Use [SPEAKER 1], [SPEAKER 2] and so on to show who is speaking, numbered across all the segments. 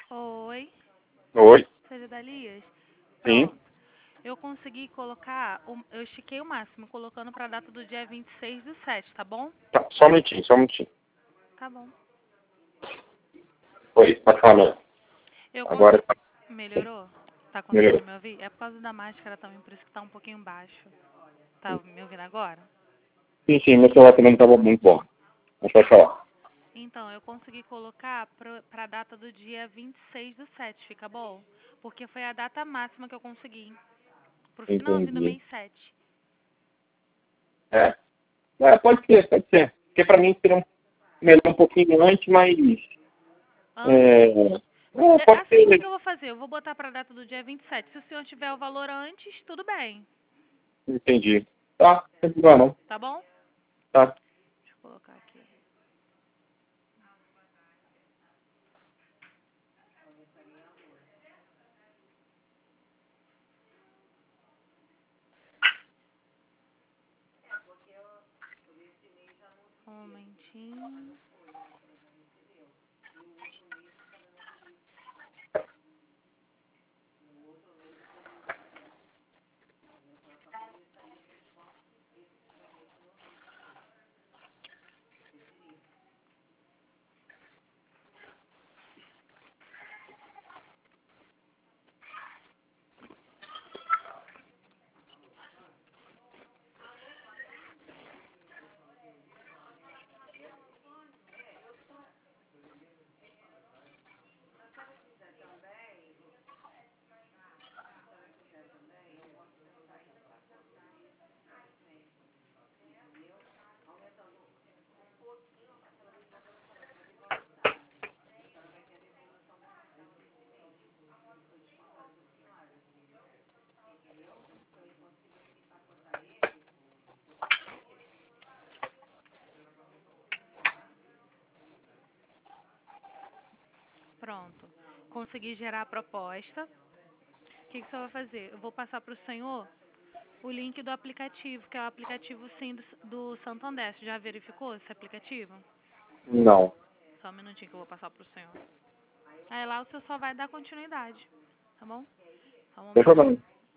[SPEAKER 1] Oi,
[SPEAKER 2] Oi,
[SPEAKER 1] seja Dalias.
[SPEAKER 2] sim.
[SPEAKER 1] Pronto. Eu consegui colocar, eu estiquei o máximo, colocando para a data do dia 26/7, tá bom?
[SPEAKER 2] Tá, só um minutinho, só um minutinho.
[SPEAKER 1] Tá bom.
[SPEAKER 2] Oi, pode falar.
[SPEAKER 1] Eu
[SPEAKER 2] Agora
[SPEAKER 1] consegui...
[SPEAKER 2] tá.
[SPEAKER 1] Melhorou? Tá
[SPEAKER 2] Melhorou.
[SPEAKER 1] conseguindo me ouvir? É por causa da máscara também, por isso que tá um pouquinho baixo. Tá me ouvindo agora?
[SPEAKER 2] Sim, sim, meu celular também não estava muito bom. Mas pode falar.
[SPEAKER 1] Então, eu consegui colocar para a data do dia 26/7, fica bom? Porque foi a data máxima que eu consegui, pro finalzinho do
[SPEAKER 2] Entendi.
[SPEAKER 1] mês 7.
[SPEAKER 2] É. Pode ser, pode ser. Porque para mim seria melhor um pouquinho antes, mas.
[SPEAKER 1] Antes?
[SPEAKER 2] É, pode
[SPEAKER 1] Assim, o que
[SPEAKER 2] ser.
[SPEAKER 1] que eu vou fazer? Eu vou botar para a data do dia 27. Se o senhor tiver o valor antes, tudo bem,
[SPEAKER 2] Entendi. Tá, sem problema não.
[SPEAKER 1] tá bom?
[SPEAKER 2] Tá.
[SPEAKER 1] Deixa eu colocar aqui. Um momentinho. Pronto. Consegui gerar a proposta. O que que o senhor vai fazer? Eu vou passar para o senhor o link do aplicativo, que é o aplicativo sim do Santander. Você já verificou esse aplicativo?
[SPEAKER 2] Não.
[SPEAKER 1] Só um minutinho que eu vou passar para o senhor. Aí lá o senhor só vai dar continuidade, tá bom? Só um
[SPEAKER 2] Sem
[SPEAKER 1] momentinho.
[SPEAKER 2] problema.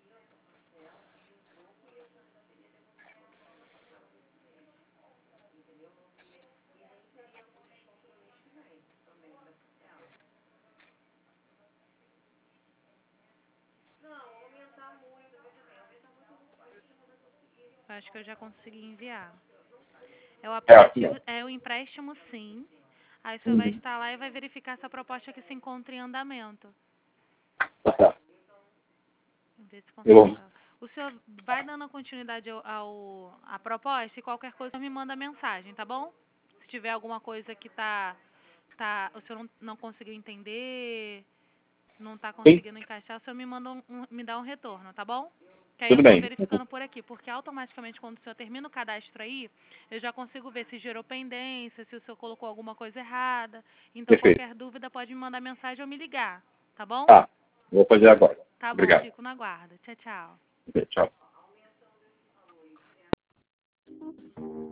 [SPEAKER 1] Eu acho que eu já consegui enviar. É o
[SPEAKER 2] É, assim
[SPEAKER 1] aplicativo,
[SPEAKER 2] mesmo.
[SPEAKER 1] é o empréstimo sim. Aí o senhor vai
[SPEAKER 2] Uhum.
[SPEAKER 1] estar lá e vai verificar essa proposta que se encontra em andamento.
[SPEAKER 2] Tá certo.
[SPEAKER 1] Ver se
[SPEAKER 2] Eu
[SPEAKER 1] consegue
[SPEAKER 2] vou.
[SPEAKER 1] achar. O senhor vai dando continuidade à proposta e qualquer coisa me manda mensagem, tá bom? Se tiver alguma coisa que o senhor não conseguiu entender, não está
[SPEAKER 2] Sim,
[SPEAKER 1] conseguindo encaixar, o senhor me manda me dá um retorno, tá bom? Que aí eu
[SPEAKER 2] tudo
[SPEAKER 1] estou
[SPEAKER 2] bem.
[SPEAKER 1] verificando por aqui, porque automaticamente quando o senhor termina o cadastro aí, eu já consigo ver se gerou pendência, se o senhor colocou alguma coisa errada. Então
[SPEAKER 2] Perfeito.
[SPEAKER 1] qualquer dúvida pode me mandar mensagem ou me ligar, tá bom?
[SPEAKER 2] Tá. Vou fazer agora.
[SPEAKER 1] Tá bom,
[SPEAKER 2] Obrigado.
[SPEAKER 1] fico na guarda. Tchau, tchau.
[SPEAKER 2] Ok, tchau.